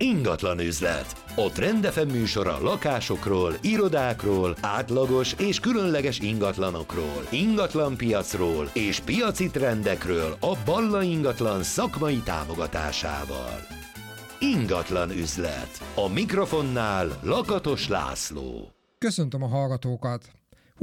Ingatlan üzlet. A Trend FM műsora lakásokról, irodákról, átlagos és különleges ingatlanokról, ingatlanpiacról és piaci trendekről a Balla Ingatlan szakmai támogatásával. Ingatlan üzlet. A mikrofonnál Lakatos László. Köszöntöm a hallgatókat!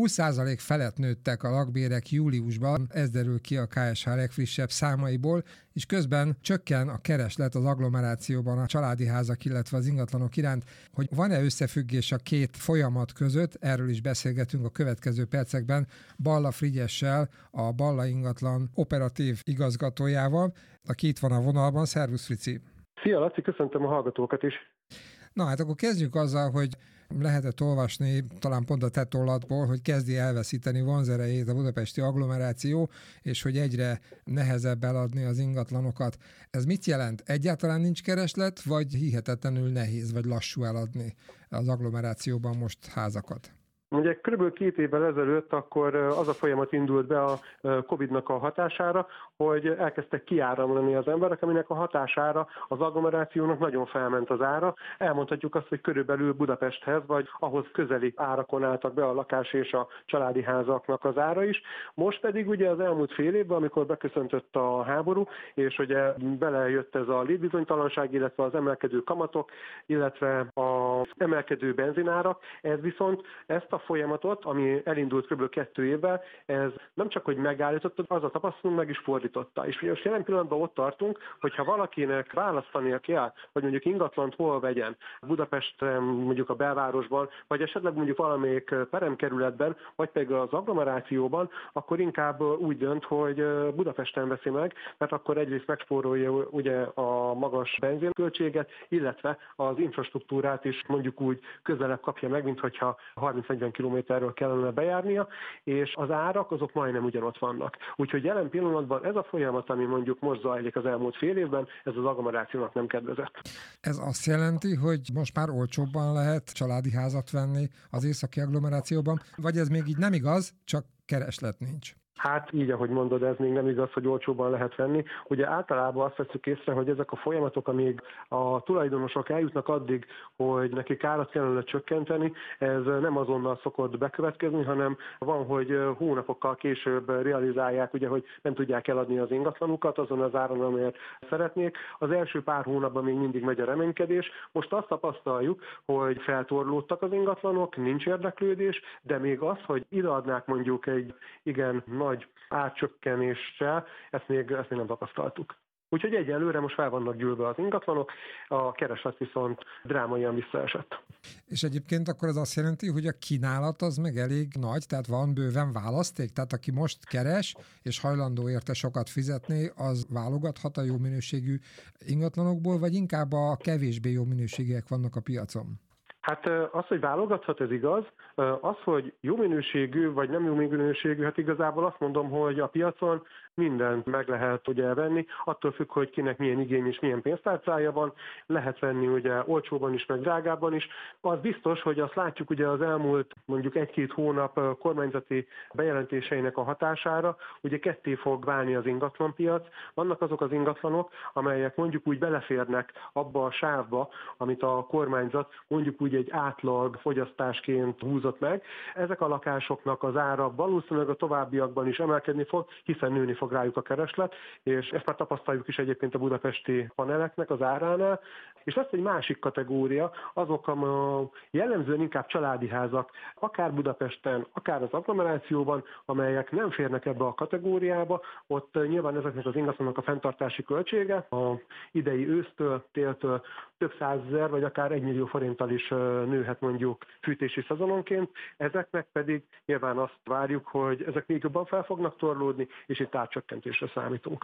20% felett nőttek a lakbérek júliusban, ez derül ki a KSH legfrissebb számaiból, és közben csökken a kereslet az agglomerációban a családi házak, illetve az ingatlanok iránt. Hogy van-e összefüggés a két folyamat között, erről is beszélgetünk a következő percekben Balla Frigyessel, a Balla Ingatlan operatív igazgatójával, aki itt van a vonalban. Szervusz, Frici! Szia, Laci, köszöntöm a hallgatókat is! Na hát akkor kezdjük azzal, hogy lehetett olvasni, talán pont a te tolladból, hogy kezdi elveszíteni vonzerejét a budapesti agglomeráció, és hogy egyre nehezebb eladni az ingatlanokat. Ez mit jelent? Egyáltalán nincs kereslet, vagy hihetetlenül nehéz, vagy lassú eladni az agglomerációban most házakat? Ugye kb. 2 évvel ezelőtt akkor az a folyamat indult be a Covid-nak a hatására, hogy elkezdtek kiáramlani az emberek, aminek a hatására az agglomerációnak nagyon felment az ára. Elmondhatjuk azt, hogy körülbelül Budapesthez, vagy ahhoz közeli árakon álltak be a lakás és a családi házaknak az ára is. Most pedig ugye az elmúlt fél évben, amikor beköszöntött a háború, és ugye belejött ez a létbizonytalanság, illetve az emelkedő kamatok, illetve az emelkedő benzinárak, ez viszont ezt a folyamatot, ami elindult kb. 2 évvel, ez nem csak, hogy megállította, az a tapasztalunk meg is fordította. És most jelen pillanatban ott tartunk, hogyha valakinek választania kell, hogy mondjuk ingatlant hol vegyen, Budapesten, mondjuk a belvárosban, vagy esetleg mondjuk valamelyik peremkerületben, vagy pedig az agglomerációban, akkor inkább úgy dönt, hogy Budapesten veszi meg, mert akkor egyrészt megspórolja ugye a magas benzinköltséget, illetve az infrastruktúrát is mondjuk úgy közelebb kapja meg, mint hogyha 30-40 kilométerről kellene bejárnia, és az árak azok majdnem ugyanott vannak. Úgyhogy jelen pillanatban ez a folyamat, ami mondjuk most zajlik az elmúlt fél évben, ez az agglomerációnak nem kedvezett. Ez azt jelenti, hogy most már olcsóbban lehet családi házat venni az északi agglomerációban, vagy ez még így nem igaz, csak kereslet nincs? Hát így, ahogy mondod, ez még nem igaz, hogy olcsóban lehet venni. Ugye általában azt veszük észre, hogy ezek a folyamatok, amíg a tulajdonosok eljutnak addig, hogy nekik árat kellene csökkenteni, ez nem azonnal szokott bekövetkezni, hanem van, hogy hónapokkal később realizálják, ugye, hogy nem tudják eladni az ingatlanukat azon az áron, amelyet szeretnék. Az első pár hónapban még mindig megy a reménykedés. Most azt tapasztaljuk, hogy feltorlódtak az ingatlanok, nincs érdeklődés, de még az, hogy ideadnák mondjuk egy igen nagy árcsökkenéssel, ezt még nem tapasztaltuk. Úgyhogy egyelőre most fel vannak gyűlve az ingatlanok, a kereslet viszont drámaian visszaesett. És egyébként akkor az azt jelenti, hogy a kínálat az meg elég nagy, tehát van bőven választék, tehát aki most keres és hajlandó érte sokat fizetni, az válogathat a jó minőségű ingatlanokból, vagy inkább a kevésbé jó minőségűek vannak a piacon? Hát az, hogy válogathat, ez igaz. Az, hogy jó minőségű vagy nem jó minőségű, hát igazából azt mondom, hogy a piacon mindent meg lehet ugye venni, attól függ, hogy kinek milyen igény és milyen pénztárcája van, lehet venni ugye olcsóban is, meg drágábban is. Az biztos, hogy azt látjuk ugye az elmúlt mondjuk 1-2 hónap kormányzati bejelentéseinek a hatására, ugye ketté fog válni az ingatlanpiac. Vannak azok az ingatlanok, amelyek mondjuk úgy beleférnek abba a sávba, amit a kormányzat mondjuk úgy egy átlag fogyasztásként húzott meg. Ezek a lakásoknak az ára valószínűleg a továbbiakban is emelkedni fog, hiszen nőni fog rájuk a kereslet, és ezt már tapasztaljuk is egyébként a budapesti paneleknek az áránál. És lesz egy másik kategória, azok a jellemzően inkább családi házak, akár Budapesten, akár az agglomerációban, amelyek nem férnek ebbe a kategóriába, ott nyilván ezeknek az ingatlanok a fenntartási költsége a idei ősztől, téltől több 100 000 vagy akár 1 millió forinttal is nőhet mondjuk fűtési szezononként, ezeknek pedig nyilván azt várjuk, hogy ezek még jobban fel fognak torlódni, és itt árcsökkentésre számítunk.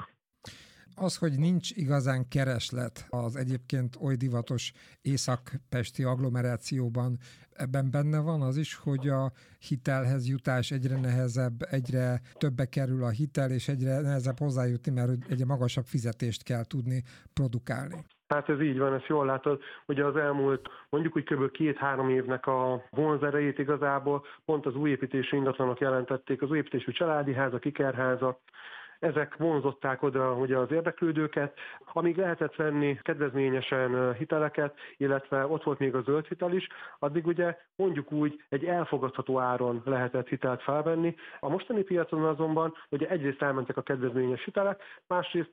Az, hogy nincs igazán kereslet az egyébként oly divatos észak-pesti agglomerációban, ebben benne van az is, hogy a hitelhez jutás egyre nehezebb, egyre többe kerül a hitel, és egyre nehezebb hozzájutni, mert egyre magasabb fizetést kell tudni produkálni. Hát ez így van, ezt jól látod, ugye az elmúlt mondjuk úgy kb. 2-3 évnek a vonzerejét igazából pont az újépítésű ingatlanok jelentették, az újépítésű családi házak, ikerházak. ezek vonzották oda ugye az érdeklődőket, amíg lehetett venni kedvezményesen hiteleket, illetve ott volt még a zöld hitel is, addig ugye mondjuk úgy egy elfogadható áron lehetett hitelt felvenni. A mostani piacon azonban ugye egyrészt elmentek a kedvezményes hitelek, másrészt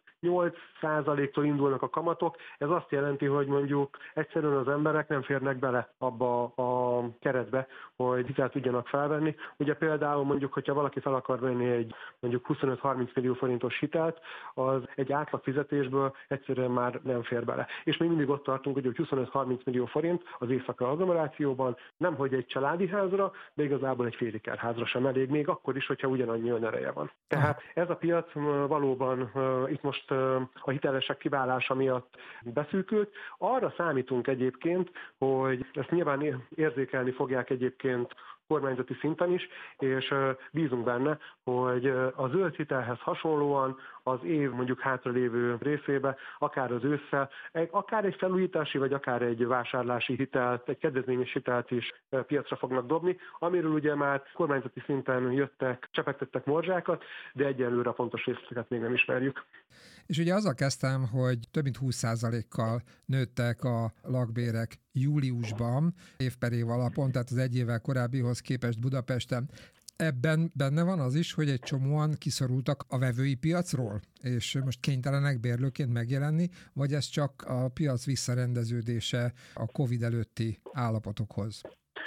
8%-tól indulnak a kamatok. Ez azt jelenti, hogy mondjuk egyszerűen az emberek nem férnek bele abba a keretbe, hogy hitelt tudjanak felvenni. Ugye például mondjuk, hogyha valaki fel akar venni egy mondjuk 25-30 millió forintos hitelt, az egy átlag fizetésből egyszerűen már nem fér bele. És még mindig ott tartunk, hogy 25-30 millió forint az északi agglomerációban nemhogy egy családi házra, de igazából egy félikerházra sem elég, még akkor is, hogyha ugyanannyi önereje van. Tehát ez a piac valóban itt most a hitelesek kiválása miatt beszűkült. Arra számítunk egyébként, hogy ezt nyilván érzékelni fogják egyébként kormányzati szinten is, és bízunk benne, hogy a zöld hitelhez hasonlóan az év mondjuk hátralévő részébe, akár az ősszel, akár egy felújítási, vagy akár egy vásárlási hitelt, egy kedvezményes hitelt is piacra fognak dobni, amiről ugye már kormányzati szinten jöttek, csepegtettek morzsákat, de egyelőre a pontos részleteket még nem ismerjük. És ugye azzal kezdtem, hogy több mint 20%-kal nőttek a lakbérek júliusban, év per év alapon, tehát az egy évvel korábbihoz képest Budapesten. Ebben benne van az is, hogy egy csomóan kiszorultak a vevői piacról, és most kénytelenek bérlőként megjelenni, vagy ez csak a piac visszarendeződése a Covid előtti állapotokhoz?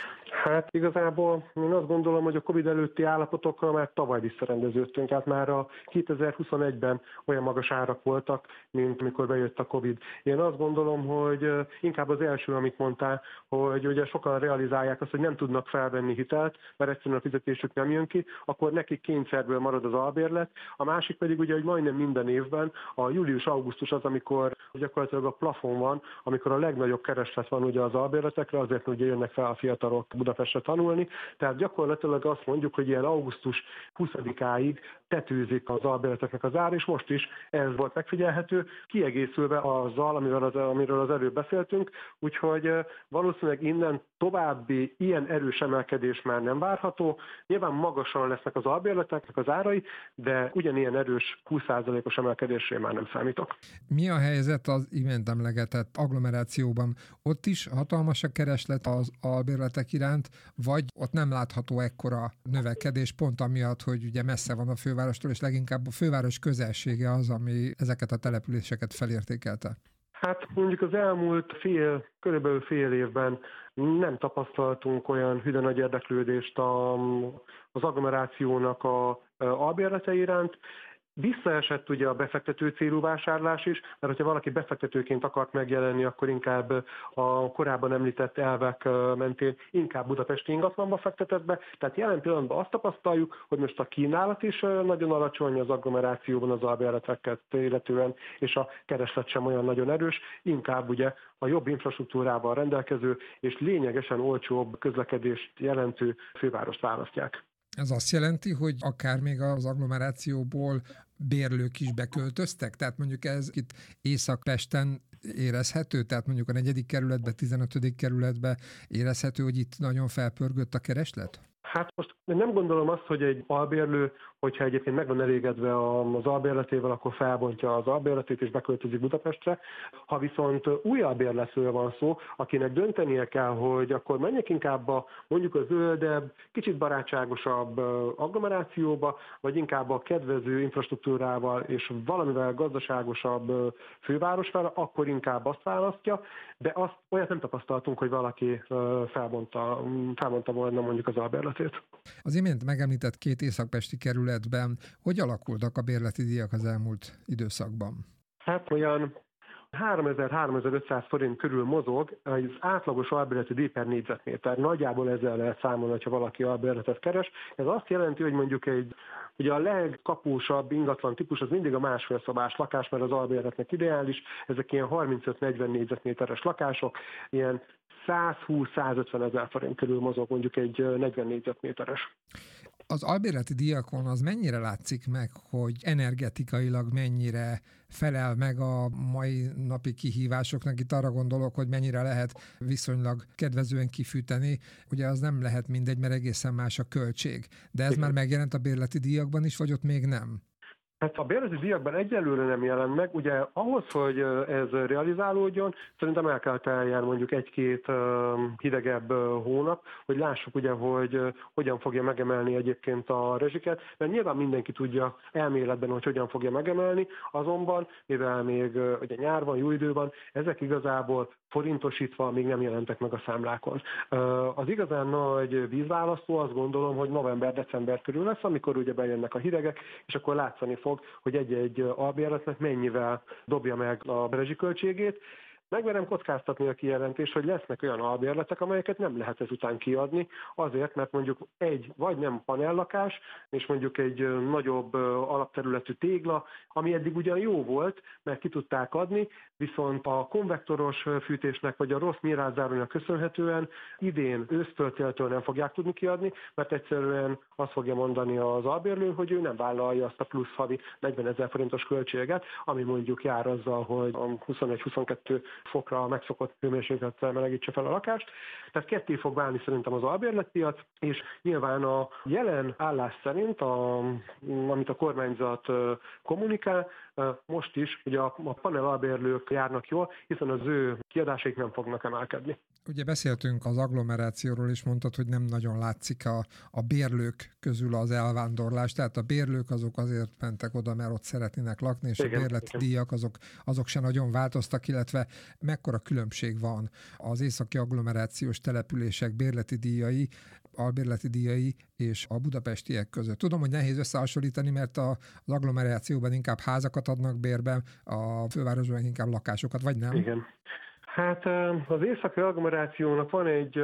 Hát igazából én azt gondolom, hogy a Covid előtti állapotokra már tavaly visszarendeződtünk, hát már a 2021-ben olyan magas árak voltak, mint amikor bejött a Covid. Én azt gondolom, hogy inkább az első, amit mondtál, hogy ugye sokan realizálják azt, hogy nem tudnak felvenni hitelt, mert egyszerűen a fizetésük nem jön ki, akkor nekik kényszerből marad az albérlet. A másik pedig ugye, hogy majdnem minden évben a július-augusztus az, amikor gyakorlatilag a plafon van, amikor a legnagyobb kereslet van ugye az albérletekre, azért ugye jönnek fel a fiatalok Budapestre tanulni. Tehát gyakorlatilag azt mondjuk, hogy ilyen augusztus 20-áig tetőzik az albérleteknek az ár, és most is ez volt megfigyelhető, kiegészülve azzal, amiről az előbb beszéltünk, úgyhogy valószínűleg innen további ilyen erős emelkedés már nem várható. Nyilván magasan lesznek az albérleteknek az árai, de ugyanilyen erős 20%-os emelkedésre már nem számítok. Mi a helyzet az imént emlegetett agglomerációban? Ott is hatalmas a kereslet az albérletek iránt, vagy ott nem látható ekkora növekedés pont amiatt, hogy ugye messze van a fővárostól, és leginkább a főváros közelsége az, ami ezeket a településeket felértékelte? Hát mondjuk az elmúlt körülbelül fél évben nem tapasztaltunk olyan hűde nagy érdeklődést az agglomerációnak az albérlete iránt. Visszaesett ugye a befektető célú vásárlás is, mert hogyha valaki befektetőként akart megjelenni, akkor inkább a korábban említett elvek mentén inkább budapesti ingatlanba fektetett be. Tehát jelen pillanatban azt tapasztaljuk, hogy most a kínálat is nagyon alacsony az agglomerációban az albérleteket illetően, és a kereslet sem olyan nagyon erős, inkább ugye a jobb infrastruktúrával rendelkező és lényegesen olcsóbb közlekedést jelentő fővárost választják. Ez azt jelenti, hogy akár még az agglomerációból bérlők is beköltöztek? Tehát mondjuk ez itt Észak-Pesten érezhető? Tehát mondjuk a 4. kerületbe, 15. kerületbe érezhető, hogy itt nagyon felpörgött a kereslet? Hát most nem gondolom azt, hogy egy albérlő, hogyha egyébként meg van elégedve az albérletével, akkor felbontja az albérletét és beköltözik Budapestre. Ha viszont új albérletről van szó, akinek döntenie kell, hogy akkor menjek inkább mondjuk a zöldebb, kicsit barátságosabb agglomerációba, vagy inkább a kedvező infrastruktúrával és valamivel gazdaságosabb fővárosra, akkor inkább azt választja, de olyat nem tapasztaltunk, hogy valaki felmondta volna mondjuk az albérletét. Az imént megemlített 2 északpesti kerületben hogy alakultak a bérleti díjak az elmúlt időszakban? Hát olyan 3000-3500 forint körül mozog az átlagos albérleti díj per négyzetméter. Nagyjából ezzel lehet számolni, ha valaki albérletet keres. Ez azt jelenti, hogy mondjuk ugye a legkapósabb ingatlan típus az mindig a másfél szobás lakás, mert az albérletnek ideális. Ezek ilyen 35-40 négyzetméteres lakások, ilyen 120-150 ezer forint körül mozog mondjuk egy 40 négyzetméteres. Az albérleti díjakon az mennyire látszik meg, hogy energetikailag mennyire felel meg a mai napi kihívásoknak? Itt arra gondolok, hogy mennyire lehet viszonylag kedvezően kifűteni. Ugye az nem lehet mindegy, mert egészen más a költség. De ez már megjelent a bérleti díjakban is, vagy ott még nem? Hát a bérleti díjakban egyelőre nem jelent meg, ugye ahhoz, hogy ez realizálódjon, szerintem el kell teljen mondjuk egy-két hidegebb hónap, hogy lássuk ugye, hogy hogyan fogja megemelni egyébként a rezsiket, mert nyilván mindenki tudja elméletben, hogy hogyan fogja megemelni, azonban, mivel még ugye nyár van, jó idő van, ezek igazából forintosítva még nem jelentek meg a számlákon. Az igazán nagy vízválasztó, azt gondolom, hogy november-december körül lesz, amikor ugye bejönnek a hidegek, és akkor látszani fog, hogy egy-egy albérletnek mennyivel dobja meg a rezsiköltségét. Megmerem kockáztatni a kijelentés, hogy lesznek olyan albérletek, amelyeket nem lehet ezután kiadni, azért, mert mondjuk egy vagy nem panellakás, és mondjuk egy nagyobb alapterületű tégla, ami eddig ugyan jó volt, mert ki tudták adni, viszont a konvektoros fűtésnek vagy a rossz nyírászárónak köszönhetően idén ősztől-téltől nem fogják tudni kiadni, mert egyszerűen azt fogja mondani az albérlő, hogy ő nem vállalja azt a plusz havi 40 000 forintos költséget, ami mondjuk jár azzal, hogy a 21-22 fokra a megszokott hőmérséklettel melegítse fel a lakást. Tehát ketté fog válni szerintem az albérletpiac, és nyilván a jelen állás szerint, amit a kormányzat kommunikál, most is ugye a panel albérlők járnak jól, hiszen az ő kiadásaik nem fognak emelkedni. Ugye beszéltünk az agglomerációról, és mondtad, hogy nem nagyon látszik a bérlők közül az elvándorlás, tehát a bérlők azok azért mentek oda, mert ott szeretnének lakni, és igen, a bérleti díjak azok se nagyon változtak, illetve mekkora különbség van az északi agglomerációs települések bérleti díjai, albérleti díjai és a budapestiek között. Tudom, hogy nehéz összehasonlítani, mert az agglomerációban inkább házakat adnak bérbe, a fővárosban inkább lakásokat, vagy nem? Igen. Hát az északi agglomerációnak van egy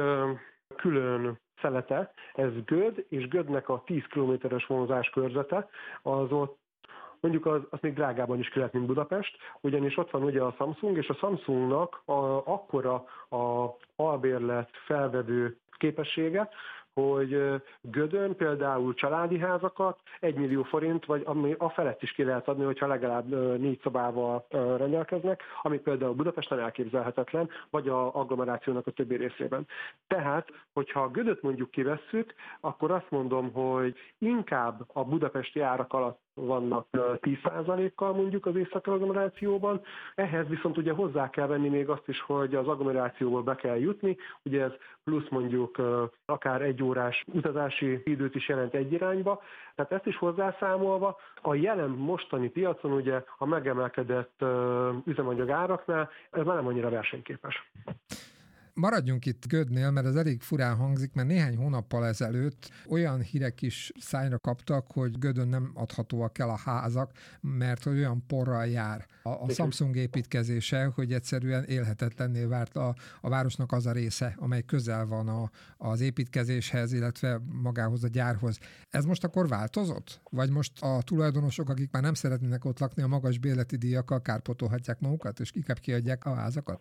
külön szelete, ez Göd, és Gödnek a 10 kilométeres vonzás körzete, az ott mondjuk azt még drágában is ki lehet, mint Budapest, ugyanis ott van ugye a Samsung, és a Samsungnak akkora a albérlet felvevő képessége, hogy Gödön például családi házakat 1 millió forint, vagy a felett is ki lehet adni, hogyha legalább 4 szobával rendelkeznek, ami például Budapesten elképzelhetetlen, vagy az agglomerációnak a többi részében. Tehát, hogyha Gödöt mondjuk kivesszük, akkor azt mondom, hogy inkább a budapesti árak alatt vannak 10%-kal mondjuk az északi agglomerációban. Ehhez viszont ugye hozzá kell venni még azt is, hogy az agglomerációból be kell jutni, ugye ez plusz mondjuk akár 1 órás utazási időt is jelent egy irányba, tehát ezt is hozzászámolva a jelen mostani piacon ugye a megemelkedett üzemanyag áraknál ez már nem annyira versenyképes. Maradjunk itt Gödnél, mert ez elég furán hangzik, mert néhány hónappal ezelőtt olyan hírek is szájra kaptak, hogy Gödön nem adhatóak el a házak, mert olyan porral jár a Samsung építkezése, hogy egyszerűen élhetetlenné vált a városnak az a része, amely közel van az építkezéshez, illetve magához a gyárhoz. Ez most akkor változott? Vagy most a tulajdonosok, akik már nem szeretnének ott lakni, a magas bérleti díjakkal kárpótolhatják magukat, és inkább kiadják a házakat?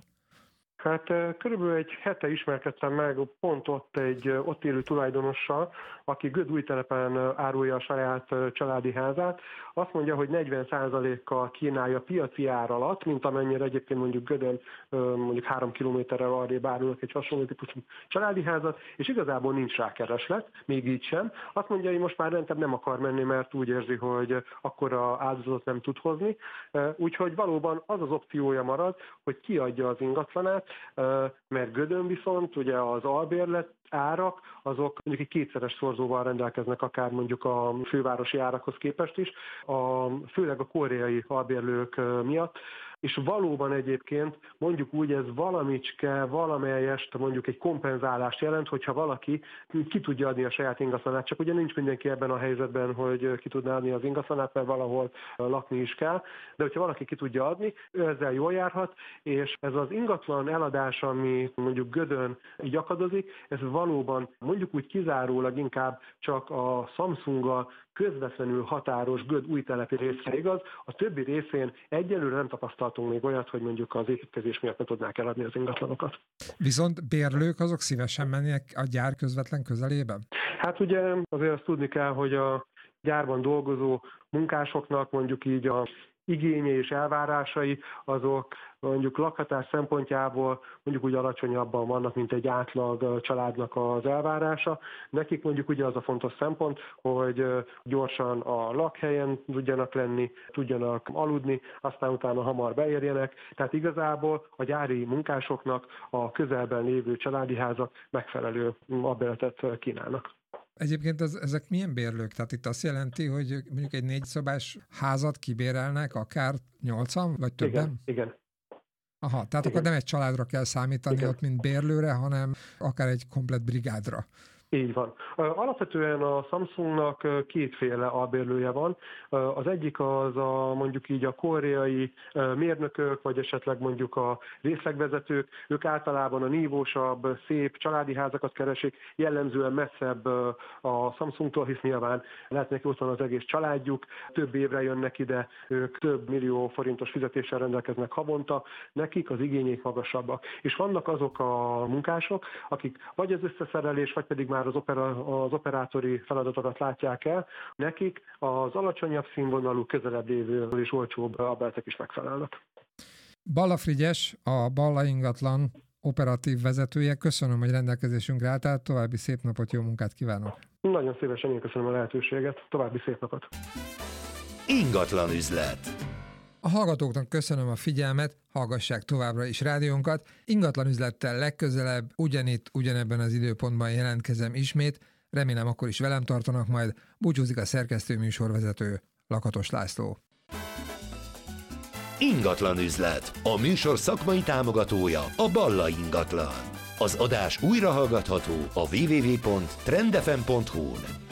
Hát körülbelül egy hete ismerkedtem meg pont ott élő tulajdonossal, aki Göd-Újtelepen árulja a saját családi házát. Azt mondja, hogy 40%-kal kínálja piaci ár alatt, mint amennyire egyébként mondjuk Gödön mondjuk 3 kilométerrel arrébb árulnak egy hasonló típusú családi házat, és igazából nincs rá kereslet, még így sem. Azt mondja, hogy most már rentebb nem akar menni, mert úgy érzi, hogy akkora áldozatot nem tud hozni. Úgyhogy valóban az az opciója marad, hogy kiadja az ingatlanát, mert Gödön viszont ugye az albérlet árak, azok mondjuk egy 2-szeres szorzóval rendelkeznek, akár mondjuk a fővárosi árakhoz képest is, főleg a koreai albérlők miatt, és valóban egyébként mondjuk úgy ez valamicske, valamelyest mondjuk egy kompenzálást jelent, hogyha valaki ki tudja adni a saját ingatlanát, csak ugye nincs mindenki ebben a helyzetben, hogy ki tudná adni az ingatlanát, mert valahol lakni is kell, de hogyha valaki ki tudja adni, ő ezzel jól járhat, és ez az ingatlan eladás, ami mondjuk Gödön így akadozik, ez valóban mondjuk úgy kizárólag inkább csak a Samsunggal közvetlenül határos Göd-Újtelepi részre igaz, a többi részén egyelőre nem tapasztaltunk még olyat, hogy mondjuk az építkezés miatt ne tudnák eladni az ingatlanokat. Viszont bérlők azok szívesen mennek a gyár közvetlen közelében? Hát ugye azért azt tudni kell, hogy a gyárban dolgozó munkásoknak mondjuk így a igénye és elvárásai, azok mondjuk lakhatás szempontjából mondjuk úgy alacsonyabban vannak, mint egy átlag családnak az elvárása. Nekik mondjuk ugye az a fontos szempont, hogy gyorsan a lakhelyen tudjanak lenni, tudjanak aludni, aztán utána hamar beérjenek. Tehát igazából a gyári munkásoknak a közelben lévő családi házak megfelelő albérletet kínálnak. Egyébként ezek milyen bérlők? Tehát itt azt jelenti, hogy mondjuk egy 4 szobás házat kibérelnek akár 8-an, vagy többen? Igen. Aha, tehát akkor nem egy családra kell számítani ott, mint bérlőre, hanem akár egy komplett brigádra. Így van. Alapvetően a Samsungnak kétféle albérlője van. Az egyik az mondjuk így a koreai mérnökök, vagy esetleg mondjuk a részlegvezetők. Ők általában a nívósabb, szép családi házakat keresik, jellemzően messzebb a Samsungtól, hisz nyilván lehetnek ott van az egész családjuk, több évre jönnek ide, ők több millió forintos fizetéssel rendelkeznek havonta, nekik az igények magasabbak. És vannak azok a munkások, akik vagy az összeszerelés, vagy pedig már az operátori feladatokat látják el, nekik az alacsonyabb színvonalú, közelebb lévő és olcsóbb albérletek is megfelelnek. Balla Frigyes, a Balla ingatlan operatív vezetője. Köszönöm, hogy rendelkezésünkre álltál, további szép napot, jó munkát kívánok! Nagyon szívesen, én köszönöm a lehetőséget, további szép napot! Ingatlan üzlet. A hallgatóknak köszönöm a figyelmet, hallgassák továbbra is rádiónkat. Ingatlan üzlettel legközelebb, ugyanitt, ugyanebben az időpontban jelentkezem ismét. Remélem akkor is velem tartanak majd. Búcsúzik a szerkesztő műsorvezető, Lakatos László. Ingatlan üzlet. A műsor szakmai támogatója a Balla Ingatlan. Az adás újrahallgatható a www.trendfm.hu-n.